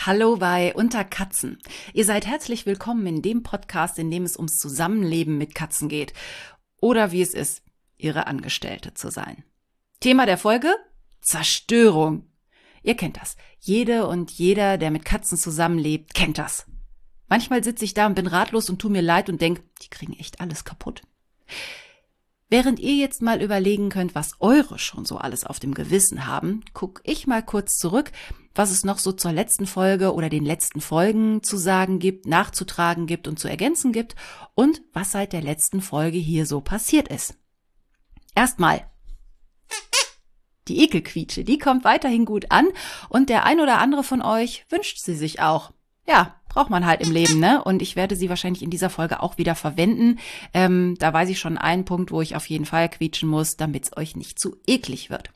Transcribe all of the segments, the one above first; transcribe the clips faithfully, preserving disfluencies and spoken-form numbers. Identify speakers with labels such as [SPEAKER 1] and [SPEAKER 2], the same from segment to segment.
[SPEAKER 1] Hallo bei Unter Katzen. Ihr seid herzlich willkommen in dem Podcast, in dem es ums Zusammenleben mit Katzen geht. Oder wie es ist, ihre Angestellte zu sein. Thema der Folge? Zerstörung. Ihr kennt das. Jede und jeder, der mit Katzen zusammenlebt, kennt das. Manchmal sitze ich da und bin ratlos und tu mir leid und denk, die kriegen echt alles kaputt. Während ihr jetzt mal überlegen könnt, was eure schon so alles auf dem Gewissen haben, guck ich mal kurz zurück, was es noch so zur letzten Folge oder den letzten Folgen zu sagen gibt, nachzutragen gibt und zu ergänzen gibt und was seit der letzten Folge hier so passiert ist. Erstmal die Ekelquietsche, die kommt weiterhin gut an und der ein oder andere von euch wünscht sie sich auch. Ja, braucht man halt im Leben, ne? Und ich werde sie wahrscheinlich in dieser Folge auch wieder verwenden. Ähm, da weiß ich schon einen Punkt, wo ich auf jeden Fall quietschen muss, damit es euch nicht zu eklig wird.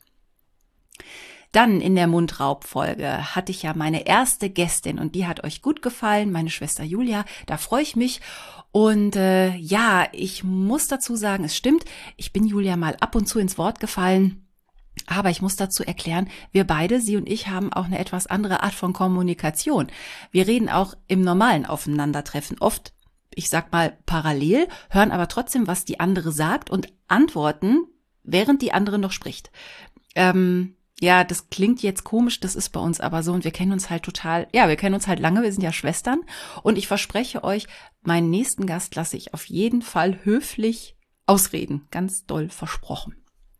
[SPEAKER 1] Dann in der Mundraub-Folge hatte ich ja meine erste Gästin und die hat euch gut gefallen, meine Schwester Julia, da freue ich mich. Und äh, ja, ich muss dazu sagen, es stimmt, ich bin Julia mal ab und zu ins Wort gefallen. Aber ich muss dazu erklären, wir beide, sie und ich, haben auch eine etwas andere Art von Kommunikation. Wir reden auch im normalen Aufeinandertreffen oft, ich sag mal parallel, hören aber trotzdem, was die andere sagt und antworten, während die andere noch spricht. Ähm, ja, das klingt jetzt komisch, das ist bei uns aber so und wir kennen uns halt total, ja, wir kennen uns halt lange, wir sind ja Schwestern und ich verspreche euch, meinen nächsten Gast lasse ich auf jeden Fall höflich ausreden, ganz doll versprochen.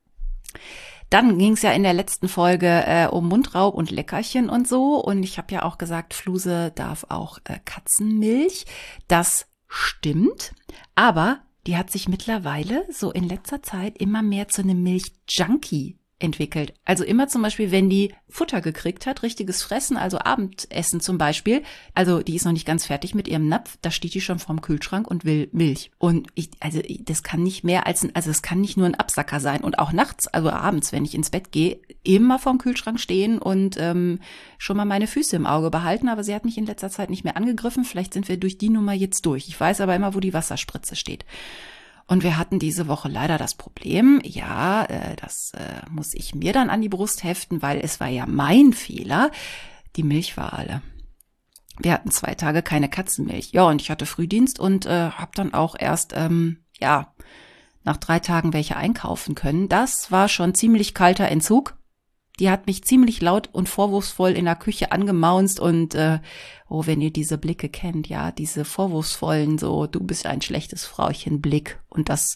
[SPEAKER 1] Dann ging es ja in der letzten Folge äh, um Mundraub und Leckerchen und so. Und ich habe ja auch gesagt, Fluse darf auch äh, Katzenmilch. Das stimmt. Aber die hat sich mittlerweile so in letzter Zeit immer mehr zu einem Milchjunkie entwickelt. Also immer zum Beispiel, wenn die Futter gekriegt hat, richtiges Fressen, also Abendessen zum Beispiel. Also die ist noch nicht ganz fertig mit ihrem Napf, da steht die schon vorm Kühlschrank und will Milch. Und ich, also das kann nicht mehr als ein, also es kann nicht nur ein Absacker sein. Und auch nachts, also abends, wenn ich ins Bett gehe, immer vorm Kühlschrank stehen und ähm, schon mal meine Füße im Auge behalten. Aber sie hat mich in letzter Zeit nicht mehr angegriffen. Vielleicht sind wir durch die Nummer jetzt durch. Ich weiß aber immer, wo die Wasserspritze steht. Und wir hatten diese Woche leider das Problem, ja, äh, das äh, muss ich mir dann an die Brust heften, weil es war ja mein Fehler, die Milch war alle. Wir hatten zwei Tage keine Katzenmilch. Ja, und ich hatte Frühdienst und äh, habe dann auch erst, ähm, ja, nach drei Tagen welche einkaufen können. Das war schon ziemlich kalter Entzug. Die hat mich ziemlich laut und vorwurfsvoll in der Küche angemaunzt und, äh, oh, wenn ihr diese Blicke kennt, ja, diese vorwurfsvollen, so, du bist ein schlechtes Frauchen Blick und das,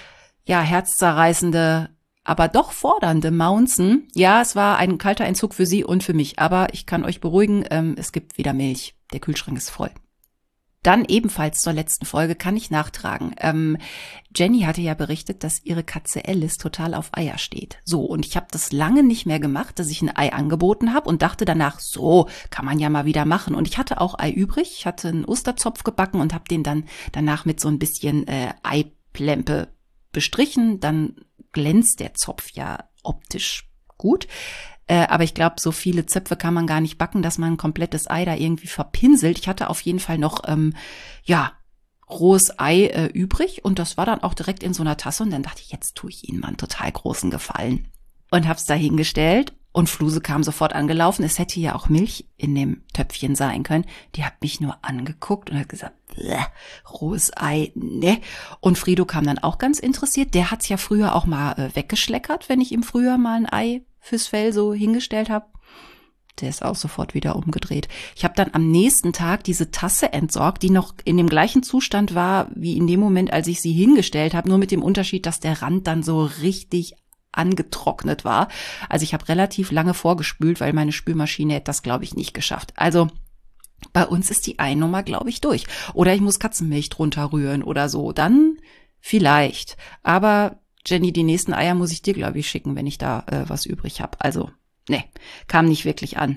[SPEAKER 1] ja, herzzerreißende, aber doch fordernde Maunzen. Ja, es war ein kalter Entzug für sie und für mich, aber ich kann euch beruhigen, ähm, es gibt wieder Milch. Der Kühlschrank ist voll. Dann ebenfalls zur letzten Folge kann ich nachtragen. Ähm, Jenny hatte ja berichtet, dass ihre Katze Alice total auf Eier steht. So, und ich habe das lange nicht mehr gemacht, dass ich ein Ei angeboten habe und dachte danach, so, kann man ja mal wieder machen. Und ich hatte auch Ei übrig, ich hatte einen Osterzopf gebacken und habe den dann danach mit so ein bisschen äh, Eiplempe bestrichen. Dann glänzt der Zopf ja optisch gut. Äh, aber ich glaube, so viele Zöpfe kann man gar nicht backen, dass man ein komplettes Ei da irgendwie verpinselt. Ich hatte auf jeden Fall noch, ähm, ja, rohes Ei äh, übrig und das war dann auch direkt in so einer Tasse und dann dachte ich, jetzt tue ich Ihnen mal einen total großen Gefallen und hab's da hingestellt und Fluse kam sofort angelaufen. Es hätte ja auch Milch in dem Töpfchen sein können. Die hat mich nur angeguckt und hat gesagt, rohes Ei, ne. Und Frido kam dann auch ganz interessiert. Der hat's ja früher auch mal äh, weggeschleckert, wenn ich ihm früher mal ein Ei fürs Fell so hingestellt habe. Der ist auch sofort wieder umgedreht. Ich habe dann am nächsten Tag diese Tasse entsorgt, die noch in dem gleichen Zustand war, wie in dem Moment, als ich sie hingestellt habe, nur mit dem Unterschied, dass der Rand dann so richtig angetrocknet war. Also ich habe relativ lange vorgespült, weil meine Spülmaschine hätte das, glaube ich, nicht geschafft. Also bei uns ist die Einnummer, glaube ich, durch. Oder ich muss Katzenmilch drunter rühren oder so. Dann vielleicht. Aber Jenny, die nächsten Eier muss ich dir, glaube ich, schicken, wenn ich da äh, was übrig habe. Also, ne, kam nicht wirklich an.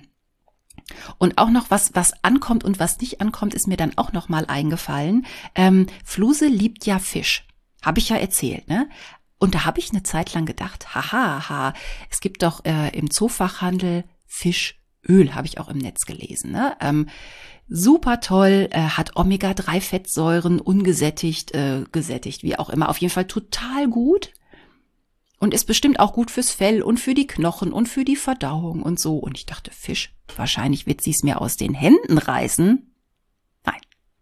[SPEAKER 1] Und auch noch was, was ankommt und was nicht ankommt, ist mir dann auch noch mal eingefallen. Ähm, Fluse liebt ja Fisch. Habe ich ja erzählt, ne? Und da habe ich eine Zeit lang gedacht, haha, ha, es gibt doch äh, im Zoofachhandel Fischöl, habe ich auch im Netz gelesen, ne? Ähm, super toll, äh, hat Omega drei Fettsäuren, ungesättigt, äh, gesättigt, wie auch immer. Auf jeden Fall total gut. Und ist bestimmt auch gut fürs Fell und für die Knochen und für die Verdauung und so. Und ich dachte, Fisch, wahrscheinlich wird sie es mir aus den Händen reißen. Nein,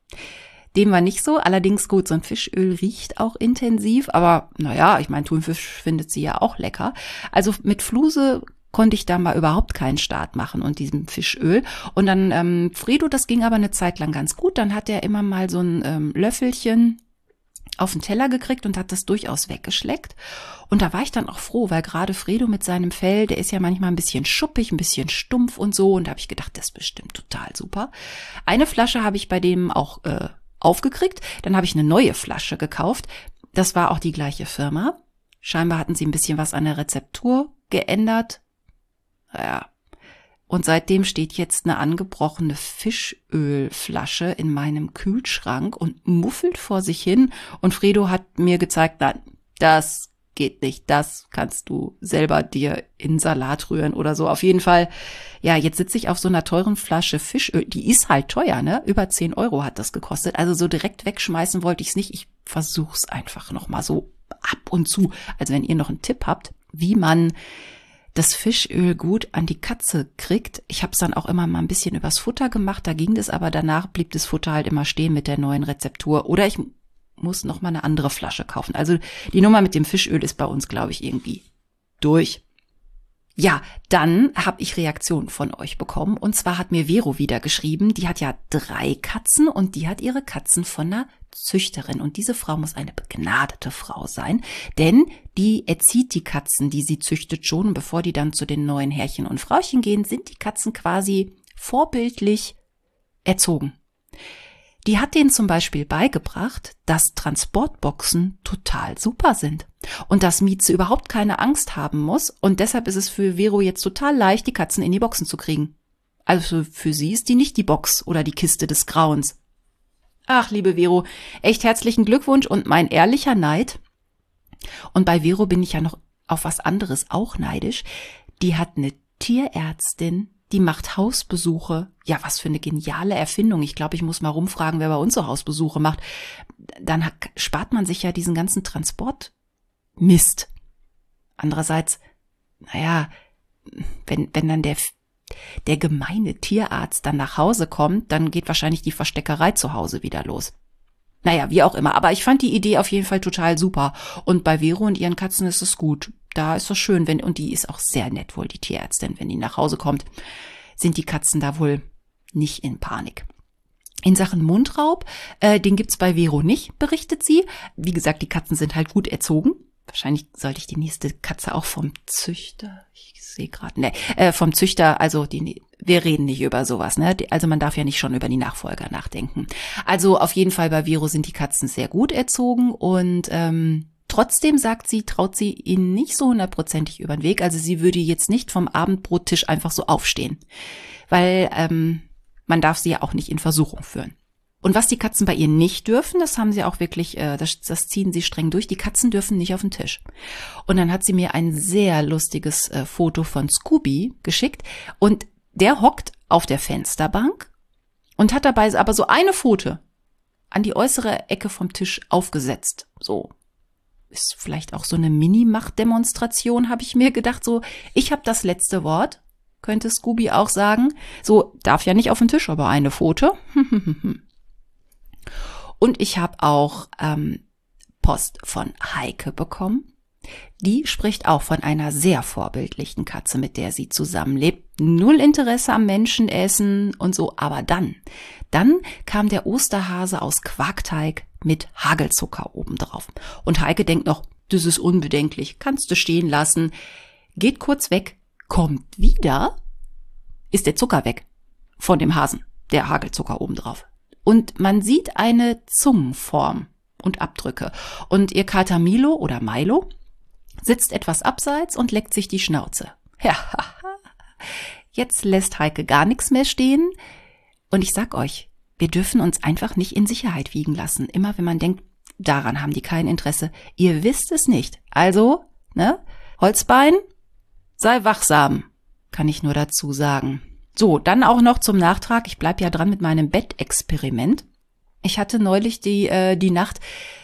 [SPEAKER 1] dem war nicht so. Allerdings gut, so ein Fischöl riecht auch intensiv. Aber naja, ich meine, Thunfisch findet sie ja auch lecker. Also mit Fluse konnte ich da mal überhaupt keinen Start machen und diesem Fischöl. Und dann ähm, Fredo, das ging aber eine Zeit lang ganz gut. Dann hat er immer mal so ein ähm, Löffelchen auf den Teller gekriegt und hat das durchaus weggeschleckt. Und da war ich dann auch froh, weil gerade Fredo mit seinem Fell, der ist ja manchmal ein bisschen schuppig, ein bisschen stumpf und so. Und da habe ich gedacht, das ist bestimmt total super. Eine Flasche habe ich bei dem auch äh, aufgekriegt. Dann habe ich eine neue Flasche gekauft. Das war auch die gleiche Firma. Scheinbar hatten sie ein bisschen was an der Rezeptur geändert. Naja. Und seitdem steht jetzt eine angebrochene Fischölflasche in meinem Kühlschrank und muffelt vor sich hin. Und Fredo hat mir gezeigt, nein, das geht nicht. Das kannst du selber dir in Salat rühren oder so. Auf jeden Fall, ja, jetzt sitze ich auf so einer teuren Flasche Fischöl. Die ist halt teuer, ne? Über zehn Euro hat das gekostet. Also so direkt wegschmeißen wollte ich es nicht. Ich versuch's einfach noch mal so ab und zu. Also wenn ihr noch einen Tipp habt, wie man das Fischöl gut an die Katze kriegt. Ich habe es dann auch immer mal ein bisschen übers Futter gemacht, da ging das, aber danach blieb das Futter halt immer stehen mit der neuen Rezeptur. Oder ich muss noch mal eine andere Flasche kaufen. Also die Nummer mit dem Fischöl ist bei uns, glaube ich, irgendwie durch. Ja, dann habe ich Reaktionen von euch bekommen. Und zwar hat mir Vero wieder geschrieben, die hat ja drei Katzen und die hat ihre Katzen von einer Züchterin. Und diese Frau muss eine begnadete Frau sein, denn die erzieht die Katzen, die sie züchtet schon. Bevor die dann zu den neuen Herrchen und Frauchen gehen, sind die Katzen quasi vorbildlich erzogen. Die hat denen zum Beispiel beigebracht, dass Transportboxen total super sind und dass Mieze überhaupt keine Angst haben muss. Und deshalb ist es für Vero jetzt total leicht, die Katzen in die Boxen zu kriegen. Also für sie ist die nicht die Box oder die Kiste des Grauens. Ach, liebe Vero, echt herzlichen Glückwunsch und mein ehrlicher Neid. Und bei Vero bin ich ja noch auf was anderes auch neidisch. Die hat eine Tierärztin, die macht Hausbesuche. Ja, was für eine geniale Erfindung. Ich glaube, ich muss mal rumfragen, wer bei uns so Hausbesuche macht. Dann hat, spart man sich ja diesen ganzen Transportmist. Andererseits, naja, wenn, wenn dann der, der gemeine Tierarzt dann nach Hause kommt, dann geht wahrscheinlich die Versteckerei zu Hause wieder los. Naja, wie auch immer. Aber ich fand die Idee auf jeden Fall total super. Und bei Vero und ihren Katzen ist es gut. Da ist es schön, wenn, und die ist auch sehr nett wohl, die Tierärztin, wenn die nach Hause kommt, sind die Katzen da wohl nicht in Panik. In Sachen Mundraub, äh, den gibt's bei Vero nicht, berichtet sie. Wie gesagt, die Katzen sind halt gut erzogen. Wahrscheinlich sollte ich die nächste Katze auch vom Züchter, ich sehe gerade, ne, äh, vom Züchter, also die, wir reden nicht über sowas, ne? Also man darf ja nicht schon über die Nachfolger nachdenken. Also auf jeden Fall bei Vero sind die Katzen sehr gut erzogen und ähm, trotzdem sagt sie, traut sie ihnen nicht so hundertprozentig über den Weg. Also sie würde jetzt nicht vom Abendbrottisch einfach so aufstehen, weil ähm, man darf sie ja auch nicht in Versuchung führen. Und was die Katzen bei ihr nicht dürfen, das haben sie auch wirklich, äh, das, das ziehen sie streng durch. Die Katzen dürfen nicht auf den Tisch. Und dann hat sie mir ein sehr lustiges äh, Foto von Scooby geschickt und der hockt auf der Fensterbank und hat dabei aber so eine Pfote an die äußere Ecke vom Tisch aufgesetzt. So. Ist vielleicht auch so eine Mini-Macht-Demonstration, habe ich mir gedacht. So, ich habe das letzte Wort, könnte Scooby auch sagen. So, darf ja nicht auf den Tisch, aber eine Pfote. Und ich habe auch ähm, Post von Heike bekommen. Die spricht auch von einer sehr vorbildlichen Katze, mit der sie zusammenlebt. Null Interesse am Menschenessen und so. Aber dann, dann kam der Osterhase aus Quarkteig mit Hagelzucker obendrauf. Und Heike denkt noch, das ist unbedenklich, kannst du stehen lassen. Geht kurz weg, kommt wieder, ist der Zucker weg von dem Hasen, der Hagelzucker obendrauf. Und man sieht eine Zungenform und Abdrücke. Und ihr Kater Milo oder Milo sitzt etwas abseits und leckt sich die Schnauze. Ja, jetzt lässt Heike gar nichts mehr stehen. Und ich sag euch, wir dürfen uns einfach nicht in Sicherheit wiegen lassen. Immer wenn man denkt, daran haben die kein Interesse. Ihr wisst es nicht. Also, ne, Holzbein, sei wachsam, kann ich nur dazu sagen. So, dann auch noch zum Nachtrag. Ich bleib ja dran mit meinem Bettexperiment. Ich hatte neulich die, äh, die Nacht,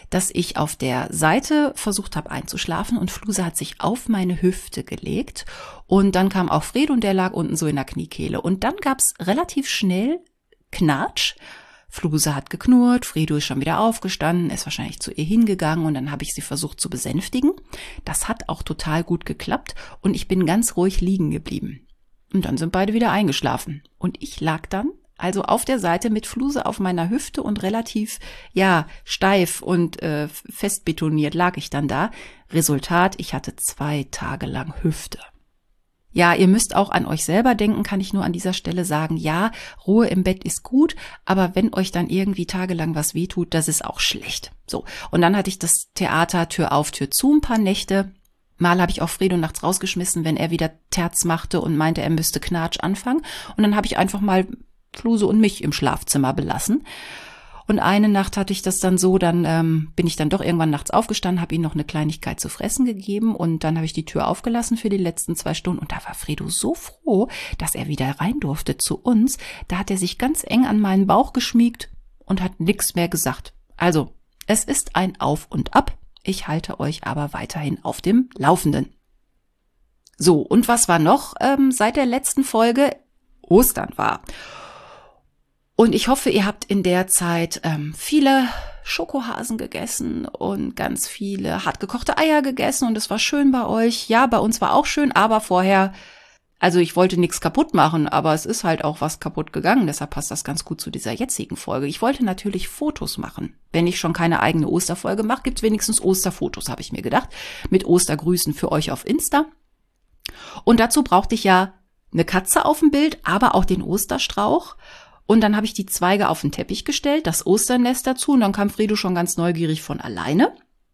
[SPEAKER 1] dass ich auf der Seite versucht habe einzuschlafen und Fluse hat sich auf meine Hüfte gelegt und dann kam auch Fredo und der lag unten so in der Kniekehle und dann gab's relativ schnell Knatsch. Fluse hat geknurrt, Fredo ist schon wieder aufgestanden, ist wahrscheinlich zu ihr hingegangen und dann habe ich sie versucht zu besänftigen. Das hat auch total gut geklappt und ich bin ganz ruhig liegen geblieben. Und dann sind beide wieder eingeschlafen und ich lag dann also auf der Seite mit Fluse auf meiner Hüfte und relativ, ja, steif und äh, fest betoniert lag ich dann da. Resultat, ich hatte zwei Tage lang Hüfte. Ja, ihr müsst auch an euch selber denken, kann ich nur an dieser Stelle sagen, ja, Ruhe im Bett ist gut, aber wenn euch dann irgendwie tagelang was wehtut, das ist auch schlecht. So, und dann hatte ich das Theater Tür auf, Tür zu, ein paar Nächte. Mal habe ich auch Fredo nachts rausgeschmissen, wenn er wieder Terz machte und meinte, er müsste Knatsch anfangen. Und dann habe ich einfach mal Fluse und mich im Schlafzimmer belassen. Und eine Nacht hatte ich das dann so, dann ähm, bin ich dann doch irgendwann nachts aufgestanden, habe ihm noch eine Kleinigkeit zu fressen gegeben und dann habe ich die Tür aufgelassen für die letzten zwei Stunden und da war Fredo so froh, dass er wieder rein durfte zu uns. Da hat er sich ganz eng an meinen Bauch geschmiegt und hat nichts mehr gesagt. Also, es ist ein Auf und Ab. Ich halte euch aber weiterhin auf dem Laufenden. So, und was war noch ähm, seit der letzten Folge? Ostern war. Und ich hoffe, ihr habt in der Zeit ähm, viele Schokohasen gegessen und ganz viele hartgekochte Eier gegessen und es war schön bei euch. Ja, bei uns war auch schön, aber vorher, also ich wollte nichts kaputt machen, aber es ist halt auch was kaputt gegangen. Deshalb passt das ganz gut zu dieser jetzigen Folge. Ich wollte natürlich Fotos machen. Wenn ich schon keine eigene Osterfolge mache, gibt's wenigstens Osterfotos, habe ich mir gedacht. Mit Ostergrüßen für euch auf Insta. Und dazu brauchte ich ja eine Katze auf dem Bild, aber auch den Osterstrauch. Und dann habe ich die Zweige auf den Teppich gestellt, das Osternest dazu und dann kam Fredo schon ganz neugierig von alleine.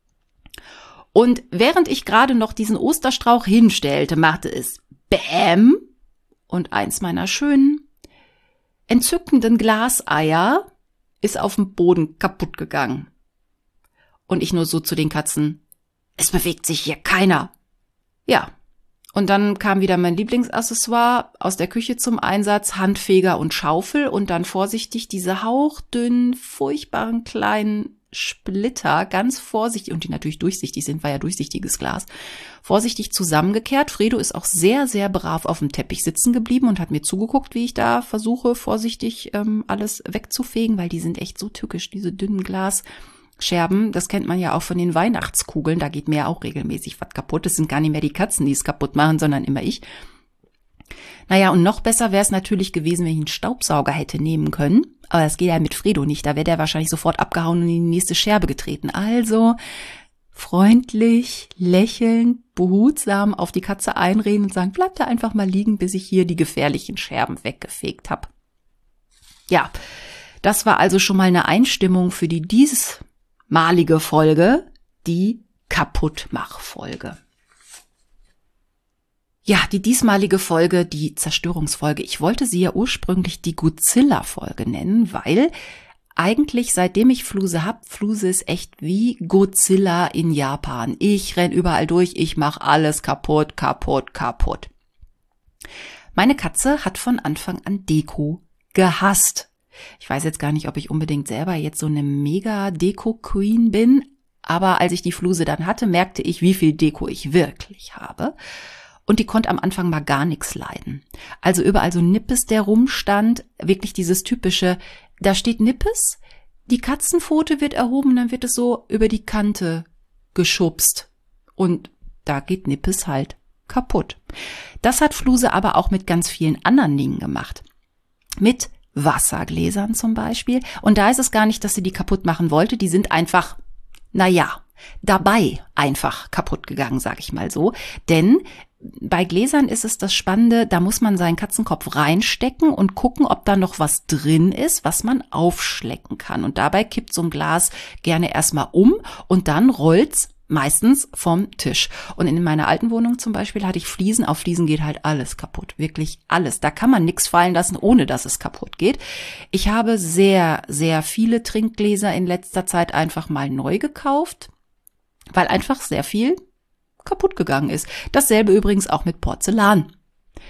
[SPEAKER 1] Und während ich gerade noch diesen Osterstrauch hinstellte, machte es Bäm und eins meiner schönen, entzückenden Glaseier ist auf dem Boden kaputt gegangen. Und ich nur so zu den Katzen, es bewegt sich hier keiner. Ja. Und dann kam wieder mein Lieblingsaccessoire aus der Küche zum Einsatz, Handfeger und Schaufel und dann vorsichtig diese hauchdünnen, furchtbaren kleinen Splitter, ganz vorsichtig, und die natürlich durchsichtig sind, war ja durchsichtiges Glas, vorsichtig zusammengekehrt. Fredo ist auch sehr, sehr brav auf dem Teppich sitzen geblieben und hat mir zugeguckt, wie ich da versuche, vorsichtig ähm, alles wegzufegen, weil die sind echt so tückisch, diese dünnen Glas. Scherben, das kennt man ja auch von den Weihnachtskugeln, da geht mir auch regelmäßig was kaputt. Es sind gar nicht mehr die Katzen, die es kaputt machen, sondern immer ich. Naja, und noch besser wäre es natürlich gewesen, wenn ich einen Staubsauger hätte nehmen können. Aber das geht ja mit Fredo nicht, da wäre der wahrscheinlich sofort abgehauen und in die nächste Scherbe getreten. Also freundlich, lächelnd, behutsam auf die Katze einreden und sagen, bleib da einfach mal liegen, bis ich hier die gefährlichen Scherben weggefegt habe. Ja, das war also schon mal eine Einstimmung für die dieses malige Folge, die Kaputtmach-Folge. Ja, die diesmalige Folge, die Zerstörungsfolge. Ich wollte sie ja ursprünglich die Godzilla-Folge nennen, weil eigentlich, seitdem ich Fluse hab, Fluse ist echt wie Godzilla in Japan. Ich renn überall durch, ich mach alles kaputt, kaputt, kaputt. Meine Katze hat von Anfang an Deko gehasst. Ich weiß jetzt gar nicht, ob ich unbedingt selber jetzt so eine Mega-Deko-Queen bin, aber als ich die Fluse dann hatte, merkte ich, wie viel Deko ich wirklich habe. Und die konnte am Anfang mal gar nichts leiden. Also überall so Nippes, der rumstand, wirklich dieses typische, da steht Nippes, die Katzenpfote wird erhoben, dann wird es so über die Kante geschubst. Und da geht Nippes halt kaputt. Das hat Fluse aber auch mit ganz vielen anderen Dingen gemacht. Mit Wassergläsern zum Beispiel. Und da ist es gar nicht, dass sie die kaputt machen wollte. Die sind einfach, naja, dabei einfach kaputt gegangen, sag ich mal so. Denn bei Gläsern ist es das Spannende, da muss man seinen Katzenkopf reinstecken und gucken, ob da noch was drin ist, was man aufschlecken kann. Und dabei kippt so ein Glas gerne erstmal um und dann rollt's meistens vom Tisch. Und in meiner alten Wohnung zum Beispiel hatte ich Fliesen. Auf Fliesen geht halt alles kaputt. Wirklich alles. Da kann man nichts fallen lassen, ohne dass es kaputt geht. Ich habe sehr, sehr viele Trinkgläser in letzter Zeit einfach mal neu gekauft, weil einfach sehr viel kaputt gegangen ist. Dasselbe übrigens auch mit Porzellan.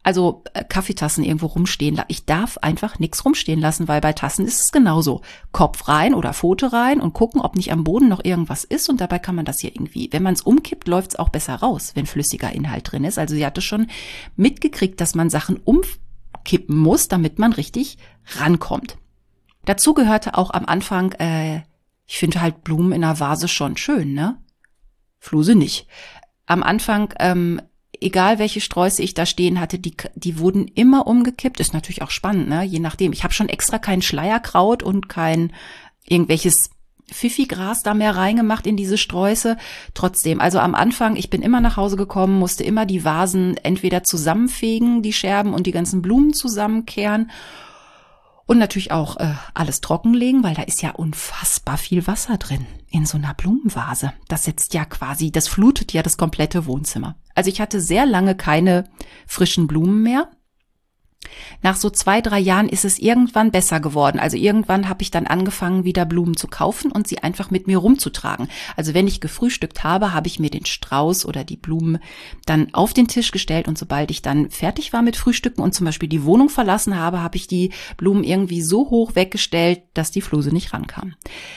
[SPEAKER 1] also äh, Kaffeetassen irgendwo rumstehen lassen. Ich darf einfach nichts rumstehen lassen, weil bei Tassen ist es genauso. Kopf rein oder Pfote rein und gucken, ob nicht am Boden noch irgendwas ist. Und dabei kann man das hier irgendwie, wenn man es umkippt, läuft es auch besser raus, wenn flüssiger Inhalt drin ist. Also sie hatte schon mitgekriegt, dass man Sachen umkippen muss, damit man richtig rankommt. Dazu gehörte auch am Anfang, äh, ich finde halt Blumen in einer Vase schon schön, ne? Fluse nicht. Am Anfang, ähm, egal welche Sträuße ich da stehen hatte, die, die wurden immer umgekippt. Ist natürlich auch spannend, ne? Je nachdem. Ich habe schon extra kein Schleierkraut und kein irgendwelches Pfiffigras da mehr reingemacht in diese Sträuße. Trotzdem, also am Anfang, ich bin immer nach Hause gekommen, musste immer die Vasen entweder zusammenfegen, die Scherben und die ganzen Blumen zusammenkehren. Und natürlich auch äh, alles trockenlegen, weil da ist ja unfassbar viel Wasser drin in so einer Blumenvase. Das setzt ja quasi, das flutet ja das komplette Wohnzimmer. Also ich hatte sehr lange keine frischen Blumen mehr. Nach so zwei, drei Jahren ist es irgendwann besser geworden. Also irgendwann habe ich dann angefangen, wieder Blumen zu kaufen und sie einfach mit mir rumzutragen. Also wenn ich gefrühstückt habe, habe ich mir den Strauß oder die Blumen dann auf den Tisch gestellt und sobald ich dann fertig war mit Frühstücken und zum Beispiel die Wohnung verlassen habe, habe ich die Blumen irgendwie so hoch weggestellt, dass die Fluse nicht rankam.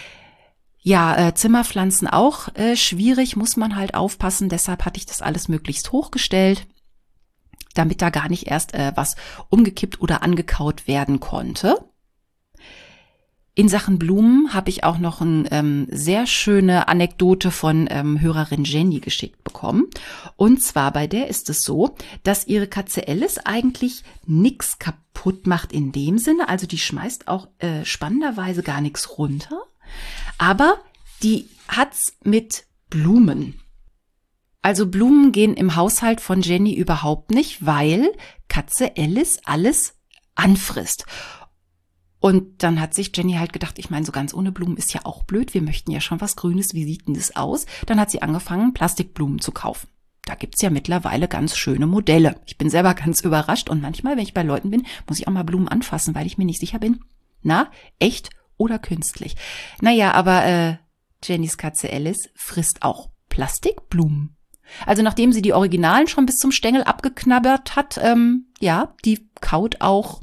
[SPEAKER 1] Ja, äh, Zimmerpflanzen auch äh, schwierig, muss man halt aufpassen. Deshalb hatte ich das alles möglichst hochgestellt, damit da gar nicht erst äh, was umgekippt oder angekaut werden konnte. In Sachen Blumen habe ich auch noch eine ähm, sehr schöne Anekdote von ähm, Hörerin Jenny geschickt bekommen. Und zwar bei der ist es so, dass ihre Katze Alice eigentlich nichts kaputt macht in dem Sinne. Also die schmeißt auch äh, spannenderweise gar nichts runter. Aber die hat's mit Blumen. Also Blumen gehen im Haushalt von Jenny überhaupt nicht, weil Katze Alice alles anfrisst. Und dann hat sich Jenny halt gedacht, ich meine, so ganz ohne Blumen ist ja auch blöd. Wir möchten ja schon was Grünes. Wie sieht denn das aus? Dann hat sie angefangen, Plastikblumen zu kaufen. Da gibt's ja mittlerweile ganz schöne Modelle. Ich bin selber ganz überrascht. Und manchmal, wenn ich bei Leuten bin, muss ich auch mal Blumen anfassen, weil ich mir nicht sicher bin. Na, echt oder künstlich? Naja, aber äh, Jennys Katze Alice frisst auch Plastikblumen. Also nachdem sie die Originalen schon bis zum Stängel abgeknabbert hat, ähm, ja, die kaut auch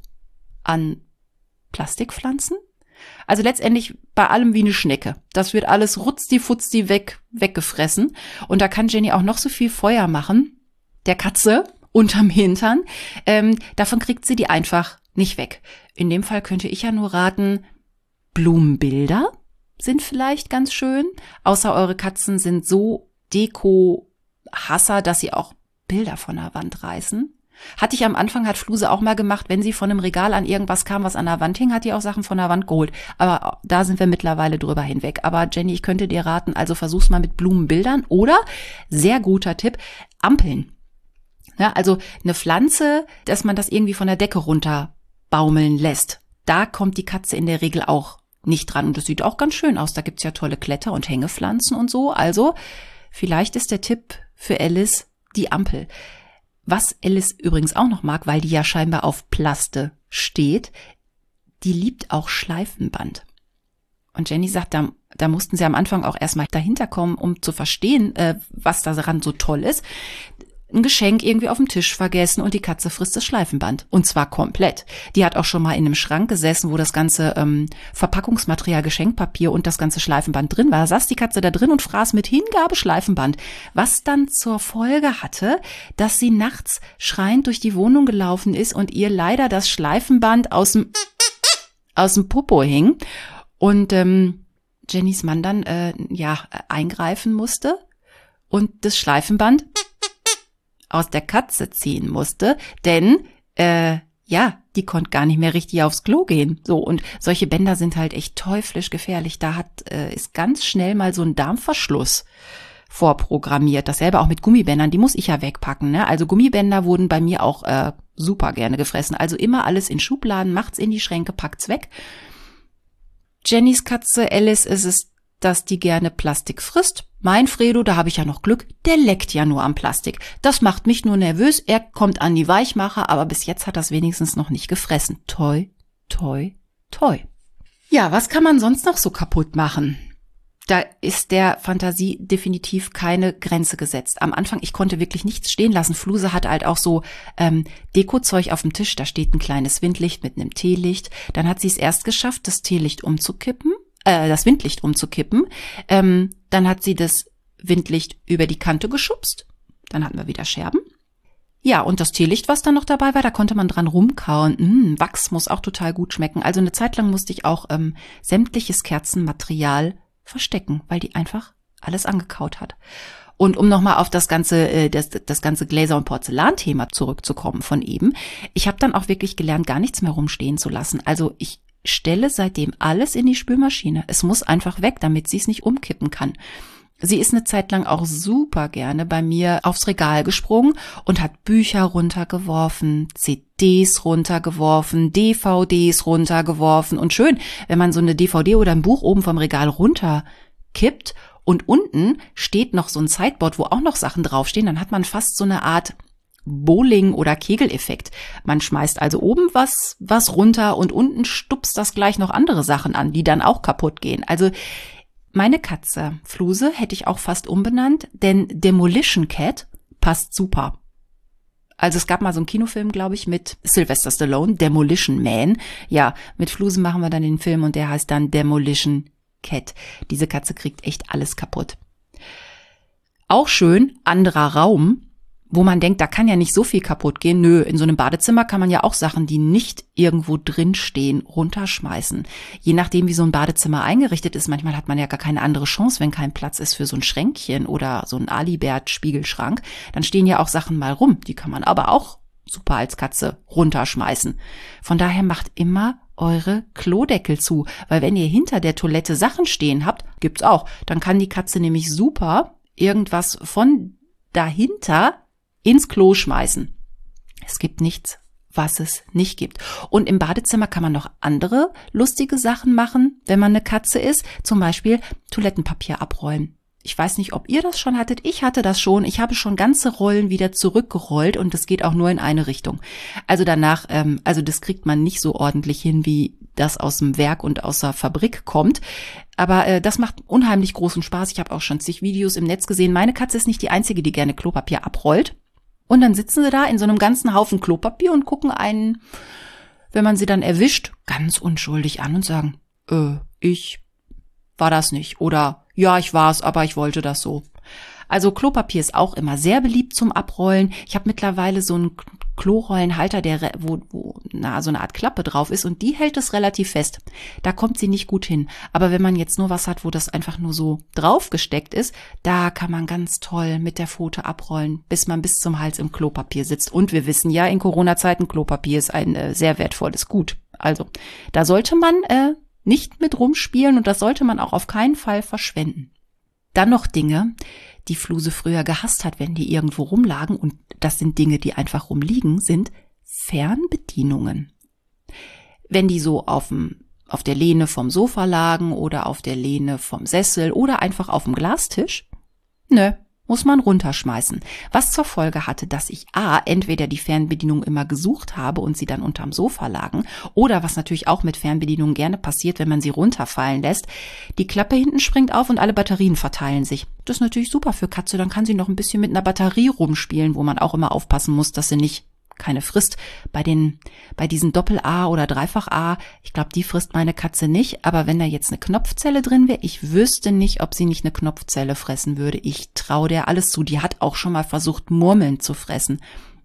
[SPEAKER 1] an Plastikpflanzen. Also letztendlich bei allem wie eine Schnecke. Das wird alles rutzdi-futzdi weg, weggefressen. Und da kann Jenny auch noch so viel Feuer machen, der Katze unterm Hintern. Ähm, davon kriegt sie die einfach nicht weg. In dem Fall könnte ich ja nur raten, Blumenbilder sind vielleicht ganz schön. Außer eure Katzen sind so Deko-Hasser, dass sie auch Bilder von der Wand reißen. Hatte ich am Anfang, hat Fluse auch mal gemacht, wenn sie von einem Regal an irgendwas kam, was an der Wand hing, hat die auch Sachen von der Wand geholt. Aber da sind wir mittlerweile drüber hinweg. Aber Jenny, ich könnte dir raten, also versuch's mal mit Blumenbildern oder, sehr guter Tipp, Ampeln. Ja, also eine Pflanze, dass man das irgendwie von der Decke runter baumeln lässt. Da kommt die Katze in der Regel auch nicht dran. Und das sieht auch ganz schön aus. Da gibt's ja tolle Kletter- und Hängepflanzen und so. Also vielleicht ist der Tipp für Alice die Ampel. Was Alice übrigens auch noch mag, weil die ja scheinbar auf Plaste steht, die liebt auch Schleifenband. Und Jenny sagt, da, da mussten sie am Anfang auch erstmal dahinter kommen, um zu verstehen, äh, was daran so toll ist. Ein Geschenk irgendwie auf dem Tisch vergessen und die Katze frisst das Schleifenband. Und zwar komplett. Die hat auch schon mal in einem Schrank gesessen, wo das ganze ähm, Verpackungsmaterial, Geschenkpapier und das ganze Schleifenband drin war. Da saß die Katze da drin und fraß mit Hingabe Schleifenband. Was dann zur Folge hatte, dass sie nachts schreiend durch die Wohnung gelaufen ist und ihr leider das Schleifenband aus dem, aus dem Popo hing. Und ähm, Jennys Mann dann äh, ja eingreifen musste und das Schleifenband aus der Katze ziehen musste, denn äh, ja, die konnte gar nicht mehr richtig aufs Klo gehen. So, und solche Bänder sind halt echt teuflisch gefährlich. Da hat äh, ist ganz schnell mal so ein Darmverschluss vorprogrammiert. Dasselbe auch mit Gummibändern, die muss ich ja wegpacken. Ne? Also Gummibänder wurden bei mir auch äh, super gerne gefressen. Also immer alles in Schubladen, macht's in die Schränke, packt's weg. Jennys Katze Alice ist es, dass die gerne Plastik frisst. Mein Fredo, da habe ich ja noch Glück, der leckt ja nur am Plastik. Das macht mich nur nervös. Er kommt an die Weichmacher, aber bis jetzt hat das wenigstens noch nicht gefressen. Toi, toi, toi. Ja, was kann man sonst noch so kaputt machen? Da ist der Fantasie definitiv keine Grenze gesetzt. Am Anfang, ich konnte wirklich nichts stehen lassen. Fluse hat halt auch so ähm, Dekozeug auf dem Tisch. Da steht ein kleines Windlicht mit einem Teelicht. Dann hat sie es erst geschafft, das Teelicht umzukippen, äh, das Windlicht umzukippen. Ähm, dann hat sie das Windlicht über die Kante geschubst. Dann hatten wir wieder Scherben. Ja, und das Teelicht, was dann noch dabei war, da konnte man dran rumkauen. Mmh, Wachs muss auch total gut schmecken. Also eine Zeit lang musste ich auch ähm, sämtliches Kerzenmaterial verstecken, weil die einfach alles angekaut hat. Und um nochmal auf das ganze, äh, das, das ganze Gläser- und Porzellanthema zurückzukommen von eben, ich habe dann auch wirklich gelernt, gar nichts mehr rumstehen zu lassen. Also ich stelle seitdem alles in die Spülmaschine. Es muss einfach weg, damit sie es nicht umkippen kann. Sie ist eine Zeit lang auch super gerne bei mir aufs Regal gesprungen und hat Bücher runtergeworfen, C Ds runtergeworfen, D V Ds runtergeworfen. Und schön, wenn man so eine D V D oder ein Buch oben vom Regal runterkippt und unten steht noch so ein Sideboard, wo auch noch Sachen draufstehen, dann hat man fast so eine Art Bowling- oder Kegeleffekt. Man schmeißt also oben was, was runter und unten stupst das gleich noch andere Sachen an, die dann auch kaputt gehen. Also meine Katze, Fluse, hätte ich auch fast umbenannt, denn Demolition Cat passt super. Also es gab mal so einen Kinofilm, glaube ich, mit Sylvester Stallone, Demolition Man. Ja, mit Fluse machen wir dann den Film und der heißt dann Demolition Cat. Diese Katze kriegt echt alles kaputt. Auch schön, anderer Raum, wo man denkt, da kann ja nicht so viel kaputt gehen. Nö, in so einem Badezimmer kann man ja auch Sachen, die nicht irgendwo drin stehen, runterschmeißen. Je nachdem, wie so ein Badezimmer eingerichtet ist, manchmal hat man ja gar keine andere Chance, wenn kein Platz ist für so ein Schränkchen oder so ein Alibert-Spiegelschrank. Dann stehen ja auch Sachen mal rum. Die kann man aber auch super als Katze runterschmeißen. Von daher macht immer eure Klodeckel zu, weil wenn ihr hinter der Toilette Sachen stehen habt, gibt's auch, dann kann die Katze nämlich super irgendwas von dahinter ins Klo schmeißen. Es gibt nichts, was es nicht gibt. Und im Badezimmer kann man noch andere lustige Sachen machen, wenn man eine Katze ist. Zum Beispiel Toilettenpapier abrollen. Ich weiß nicht, ob ihr das schon hattet. Ich hatte das schon. Ich habe schon ganze Rollen wieder zurückgerollt und das geht auch nur in eine Richtung. Also danach, ähm, also das kriegt man nicht so ordentlich hin, wie das aus dem Werk und aus der Fabrik kommt. Aber äh, das macht unheimlich großen Spaß. Ich habe auch schon zig Videos im Netz gesehen. Meine Katze ist nicht die einzige, die gerne Klopapier abrollt. Und dann sitzen sie da in so einem ganzen Haufen Klopapier und gucken einen, wenn man sie dann erwischt, ganz unschuldig an und sagen, äh, ich war das nicht. Oder ja, ich war's, aber ich wollte das so. Also Klopapier ist auch immer sehr beliebt zum Abrollen. Ich habe mittlerweile so einen Klorollenhalter, der wo, wo na, so eine Art Klappe drauf ist und die hält es relativ fest. Da kommt sie nicht gut hin. Aber wenn man jetzt nur was hat, wo das einfach nur so draufgesteckt ist, da kann man ganz toll mit der Pfote abrollen, bis man bis zum Hals im Klopapier sitzt. Und wir wissen ja, in Corona-Zeiten, Klopapier ist ein äh, sehr wertvolles Gut. Also da sollte man äh, nicht mit rumspielen und das sollte man auch auf keinen Fall verschwenden. Dann noch Dinge, die Fluse früher gehasst hat, wenn die irgendwo rumlagen, und das sind Dinge, die einfach rumliegen, sind Fernbedienungen. Wenn die so auf dem, auf der Lehne vom Sofa lagen oder auf der Lehne vom Sessel oder einfach auf dem Glastisch, nö, muss man runterschmeißen. Was zur Folge hatte, dass ich a. entweder die Fernbedienung immer gesucht habe und sie dann unterm Sofa lagen, oder was natürlich auch mit Fernbedienungen gerne passiert, wenn man sie runterfallen lässt, die Klappe hinten springt auf und alle Batterien verteilen sich. Das ist natürlich super für Katze, dann kann sie noch ein bisschen mit einer Batterie rumspielen, wo man auch immer aufpassen muss, dass sie nicht keine frisst. Bei den, bei diesen Doppel-A oder Dreifach-A, ich glaube, die frisst meine Katze nicht, aber wenn da jetzt eine Knopfzelle drin wäre, ich wüsste nicht, ob sie nicht eine Knopfzelle fressen würde. Ich traue der alles zu. Die hat auch schon mal versucht, Murmeln zu fressen.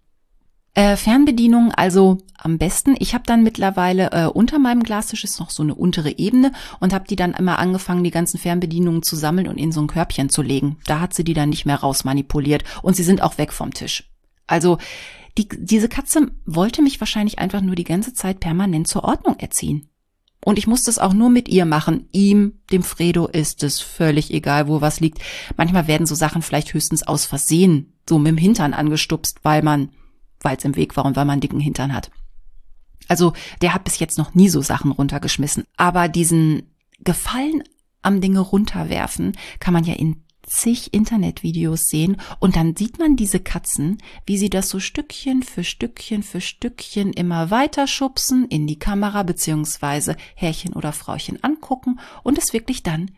[SPEAKER 1] Äh, Fernbedienung, also am besten, ich habe dann mittlerweile äh, unter meinem Glastisch ist noch so eine untere Ebene und habe die dann immer angefangen, die ganzen Fernbedienungen zu sammeln und in so ein Körbchen zu legen. Da hat sie die dann nicht mehr rausmanipuliert und sie sind auch weg vom Tisch. Also Die, diese Katze wollte mich wahrscheinlich einfach nur die ganze Zeit permanent zur Ordnung erziehen. Und ich musste es auch nur mit ihr machen. Ihm, dem Fredo, ist es völlig egal, wo was liegt. Manchmal werden so Sachen vielleicht höchstens aus Versehen so mit dem Hintern angestupst, weil man, weil es im Weg war und weil man einen dicken Hintern hat. Also der hat bis jetzt noch nie so Sachen runtergeschmissen. Aber diesen Gefallen am Dinge runterwerfen kann man ja in zig Internetvideos sehen und dann sieht man diese Katzen, wie sie das so Stückchen für Stückchen für Stückchen immer weiter schubsen, in die Kamera beziehungsweise Herrchen oder Frauchen angucken und es wirklich dann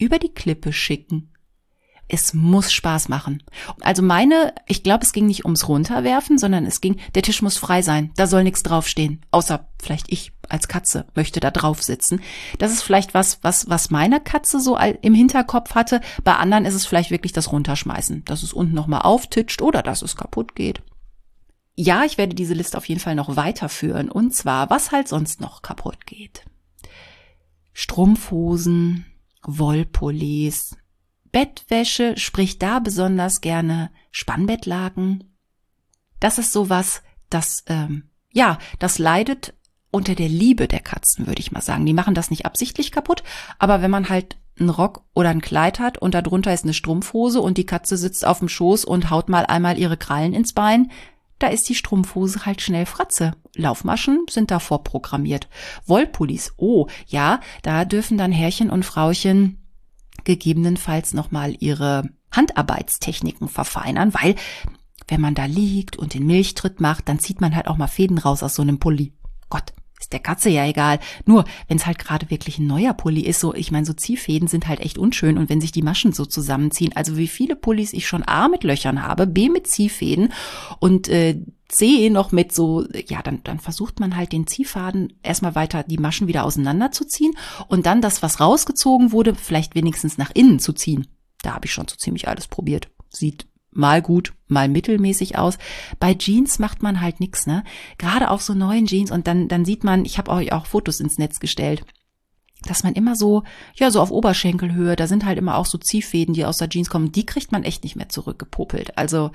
[SPEAKER 1] über die Klippe schicken. Es muss Spaß machen. Also meine, ich glaube, es ging nicht ums Runterwerfen, sondern es ging, der Tisch muss frei sein. Da soll nichts draufstehen. Außer vielleicht ich als Katze möchte da drauf sitzen. Das ist vielleicht was, was, was meine Katze so im Hinterkopf hatte. Bei anderen ist es vielleicht wirklich das Runterschmeißen. Dass es unten nochmal auftitscht oder dass es kaputt geht. Ja, ich werde diese Liste auf jeden Fall noch weiterführen. Und zwar, was halt sonst noch kaputt geht. Strumpfhosen, Wollpullis, Bettwäsche, sprich da besonders gerne Spannbettlaken. Das ist sowas, das, ähm, ja, das leidet unter der Liebe der Katzen, würde ich mal sagen. Die machen das nicht absichtlich kaputt, aber wenn man halt einen Rock oder ein Kleid hat und darunter ist eine Strumpfhose und die Katze sitzt auf dem Schoß und haut mal einmal ihre Krallen ins Bein, da ist die Strumpfhose halt schnell Fratze. Laufmaschen sind da vorprogrammiert. Wollpullis, oh, ja, da dürfen dann Herrchen und Frauchen gegebenenfalls nochmal ihre Handarbeitstechniken verfeinern, weil wenn man da liegt und den Milchtritt macht, dann zieht man halt auch mal Fäden raus aus so einem Pulli. Gott, ist der Katze ja egal. Nur, wenn es halt gerade wirklich ein neuer Pulli ist, so, ich meine, so Ziehfäden sind halt echt unschön und wenn sich die Maschen so zusammenziehen, also wie viele Pullis ich schon A mit Löchern habe, B mit Ziehfäden und äh, C noch mit so, ja, dann, dann versucht man halt den Ziehfaden erstmal weiter die Maschen wieder auseinanderzuziehen und dann das, was rausgezogen wurde, vielleicht wenigstens nach innen zu ziehen. Da habe ich schon so ziemlich alles probiert. Sieht mal gut, mal mittelmäßig aus. Bei Jeans macht man halt nix, ne? Gerade auf so neuen Jeans und dann, dann sieht man, ich habe euch auch Fotos ins Netz gestellt, dass man immer so, ja, so auf Oberschenkelhöhe, da sind halt immer auch so Ziehfäden, die aus der Jeans kommen, die kriegt man echt nicht mehr zurückgepopelt. Also,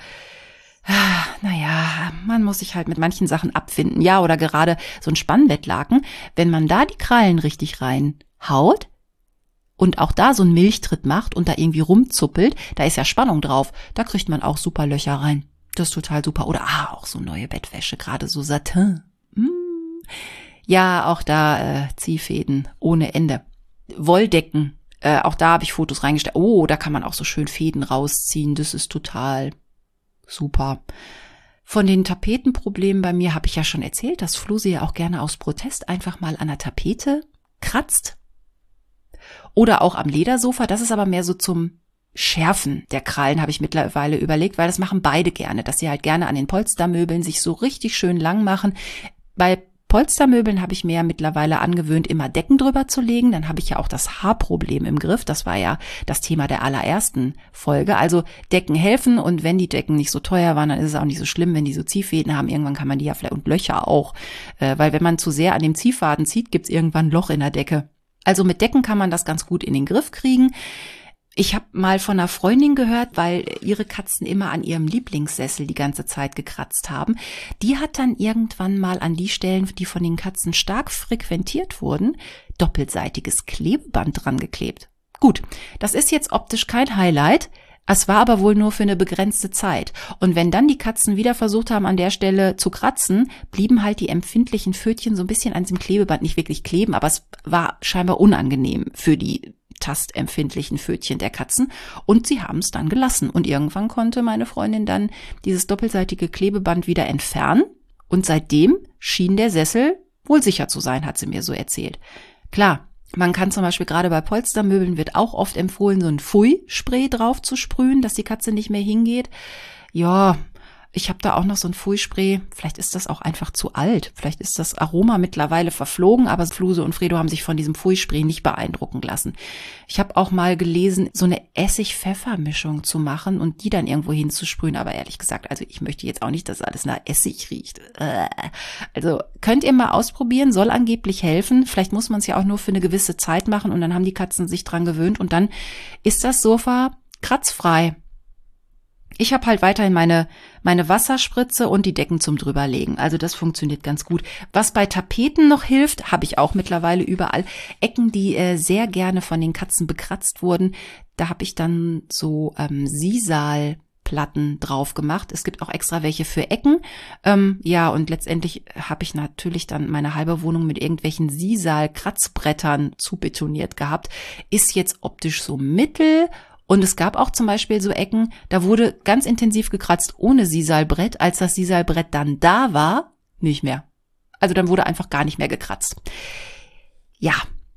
[SPEAKER 1] naja, man muss sich halt mit manchen Sachen abfinden. Ja, oder gerade so ein Spannbettlaken, wenn man da die Krallen richtig reinhaut und auch da so einen Milchtritt macht und da irgendwie rumzuppelt, da ist ja Spannung drauf, da kriegt man auch super Löcher rein. Das ist total super. Oder ah, auch so neue Bettwäsche, gerade so Satin. Mm. Ja, auch da äh, Ziehfäden ohne Ende. Wolldecken, äh, auch da habe ich Fotos reingestellt. Oh, da kann man auch so schön Fäden rausziehen, das ist total super. Von den Tapetenproblemen bei mir habe ich ja schon erzählt, dass Flusi ja auch gerne aus Protest einfach mal an der Tapete kratzt. Oder auch am Ledersofa. Das ist aber mehr so zum Schärfen der Krallen, habe ich mittlerweile überlegt, weil das machen beide gerne, dass sie halt gerne an den Polstermöbeln sich so richtig schön lang machen. Bei Polstermöbeln habe ich mir ja mittlerweile angewöhnt, immer Decken drüber zu legen. Dann habe ich ja auch das Haarproblem im Griff. Das war ja das Thema der allerersten Folge. Also Decken helfen und wenn die Decken nicht so teuer waren, dann ist es auch nicht so schlimm, wenn die so Ziehfäden haben. Irgendwann kann man die ja vielleicht und Löcher auch. Äh, weil wenn man zu sehr an dem Ziehfaden zieht, gibt es irgendwann ein Loch in der Decke. Also mit Decken kann man das ganz gut in den Griff kriegen. Ich habe mal von einer Freundin gehört, weil ihre Katzen immer an ihrem Lieblingssessel die ganze Zeit gekratzt haben. Die hat dann irgendwann mal an die Stellen, die von den Katzen stark frequentiert wurden, doppelseitiges Klebeband dran geklebt. Gut, das ist jetzt optisch kein Highlight. Es war aber wohl nur für eine begrenzte Zeit. Und wenn dann die Katzen wieder versucht haben, an der Stelle zu kratzen, blieben halt die empfindlichen Pfötchen so ein bisschen an diesem Klebeband nicht wirklich kleben, aber es war scheinbar unangenehm für die tastempfindlichen Pfötchen der Katzen und sie haben es dann gelassen. Und irgendwann konnte meine Freundin dann dieses doppelseitige Klebeband wieder entfernen und seitdem schien der Sessel wohl sicher zu sein, hat sie mir so erzählt. Klar, man kann zum Beispiel gerade bei Polstermöbeln wird auch oft empfohlen, so ein Pfui-Spray drauf zu sprühen, dass die Katze nicht mehr hingeht. Ja, ich habe da auch noch so ein Pfui-Spray. Vielleicht ist das auch einfach zu alt. Vielleicht ist das Aroma mittlerweile verflogen, aber Fluse und Fredo haben sich von diesem Pfui-Spray nicht beeindrucken lassen. Ich habe auch mal gelesen, so eine Essig-Pfeffer-Mischung zu machen und die dann irgendwo hinzusprühen. Aber ehrlich gesagt, also ich möchte jetzt auch nicht, dass alles nach Essig riecht. Also könnt ihr mal ausprobieren, soll angeblich helfen. Vielleicht muss man es ja auch nur für eine gewisse Zeit machen und dann haben die Katzen sich dran gewöhnt und dann ist das Sofa kratzfrei. Ich habe halt weiterhin meine meine Wasserspritze und die Decken zum drüberlegen. Also das funktioniert ganz gut. Was bei Tapeten noch hilft, habe ich auch mittlerweile überall. Ecken, die äh, sehr gerne von den Katzen bekratzt wurden. Da habe ich dann so ähm, Sisal-Platten drauf gemacht. Es gibt auch extra welche für Ecken. Ähm, ja, und letztendlich habe ich natürlich dann meine halbe Wohnung mit irgendwelchen Sisal-Kratzbrettern zubetoniert gehabt. Ist jetzt optisch so mittel. Und es gab auch zum Beispiel so Ecken, da wurde ganz intensiv gekratzt ohne Sisalbrett. Als das Sisalbrett dann da war, nicht mehr. Also dann wurde einfach gar nicht mehr gekratzt. Ja,